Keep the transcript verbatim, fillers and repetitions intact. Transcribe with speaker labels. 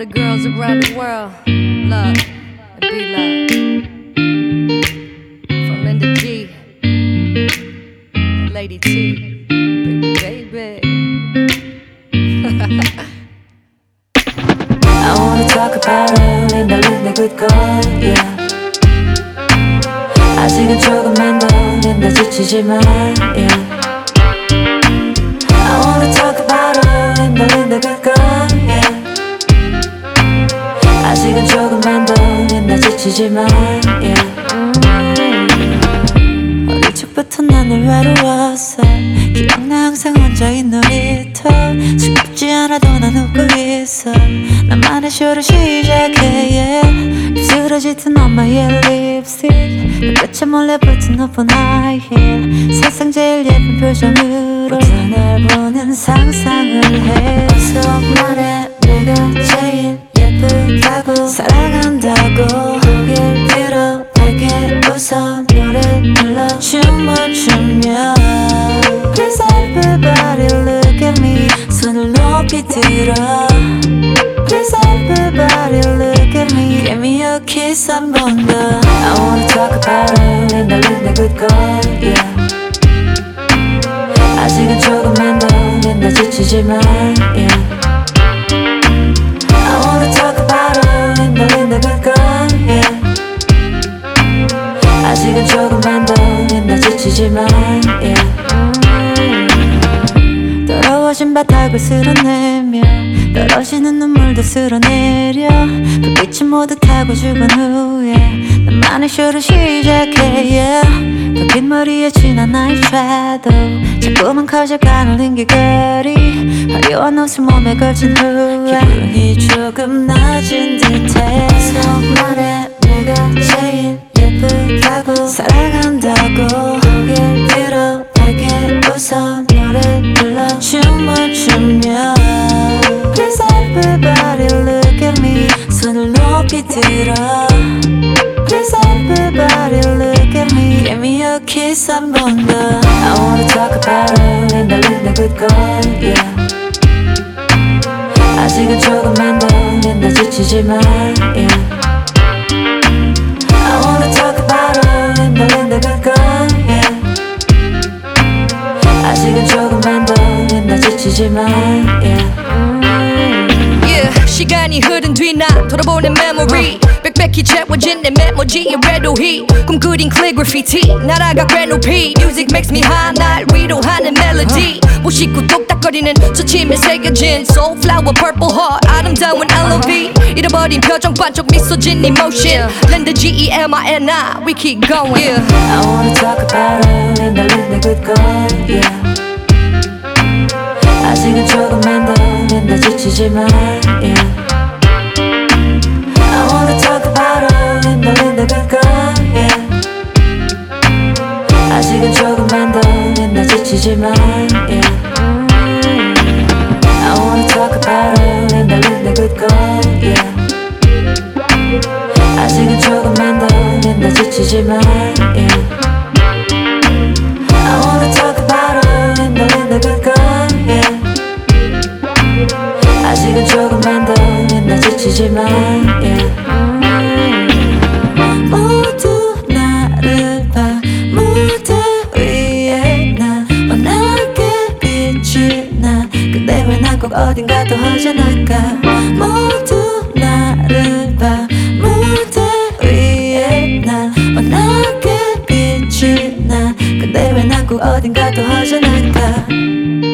Speaker 1: the girls around the world, love and be loved. From Linda G and Lady T, baby, baby.
Speaker 2: I wanna talk about her, Linda, Linda, good girl, yeah. 아직은 조금만 더 Linda 지치지만, yeah. I wanna talk about her, Linda, Linda, good girl, yeah. 아직은 조금만 더 Linda 지치지만, yeah. 음. 어릴 적부터 나는 외로웠어. 기억나 항상 혼자인 놀이터. 즐겁지 않아도 난 웃고 있어. 나만의 쇼를 시작해, yeah. 입술에 짙은 엄마의 립스틱, 끝에 몰래 붙은 높은 하이힐. 세상 제일 예쁜 표정으로 날 보는 상상을 해. 어서 말해 내가 제일 예쁘다고, 사랑한다고 고개를 들어 밝게 웃어 노래 불러 춤을 추며. Please everybody look at me, 손을 높이 들어. Please everybody look at me, give me a kiss 한 번 더. I wanna talk about her, Linda, Linda, good girl, yeah. 아직은 조금만 더 Linda 지치지만, yeah. I wanna talk about her, Linda, Linda, good girl, yeah. 아직은 조금만 더 Linda 지치지만, yeah. 더러워진 바닥을 쓸어내며 떨어지는 눈물도 쓸어내려. 불빛이 모두 타고 죽은 후에 나만의 쇼를 시작해, yeah. 더 긴 머리에 진한 아이섀도우, 자꾸만 커져가는 링기거리. 화려한 옷을 몸에 걸친 후에 기분이 조금 낮은 듯해. 어서 말해 내가 제일 예쁘다고, 사랑한다고 고개를 들어 밝게 웃어 노래 불러 춤을 추며. Please everybody look at me, 손을 높이 들어. Please everybody look at me, give me a kiss 한 번 더. I wanna talk about her, Linda, Linda, good girl, yeah. 아직은 조금만 더 Linda 지치지만, yeah. I wanna talk about her, Linda, Linda, good girl, yeah. 아직은 조금만 더 Linda 지치지만, yeah.
Speaker 1: Yeah, 시간이 흐른 뒤 나 돌아보는 memory. 빽빽히 채워진 내 메모지에 레도히 꿈꾸린 calligraphy. 날아가 granupi, music makes me high. 날 위로하는 멜로디, 무심코 똑딱거리는 저침에 새겨진 soul flower purple heart. 아름다운 엘오브이, 잃어버린 표정 반쪽 미소 진 emotion. Linda G E M I N I, we keep going, yeah.
Speaker 2: I wanna talk about her, Linda, Linda, good girl, yeah. 아직은 조금만 더 Linda 지치지만, yeah. I wanna talk about her, Linda, Linda, good girl, yeah. 아직은 조금만 더 Linda 지치지만, yeah. I wanna talk about her, Linda, Linda, good girl, yeah. 아직은 조금만 더 Linda 지치지만, yeah. I wanna talk about her, Linda, Linda, good girl, yeah. 아직은 조금만 더 Linda 지치지만, yeah. 모두 나를 봐, 무대 위에 나 환하게 빛이 나. 근데 왜 난 꼭 어딘가 더 허전할까. 모두 나를 봐, 무대 위에 나 환하게 빛이 나. 근데 왜 난 꼭 어딘가 더 허전할까.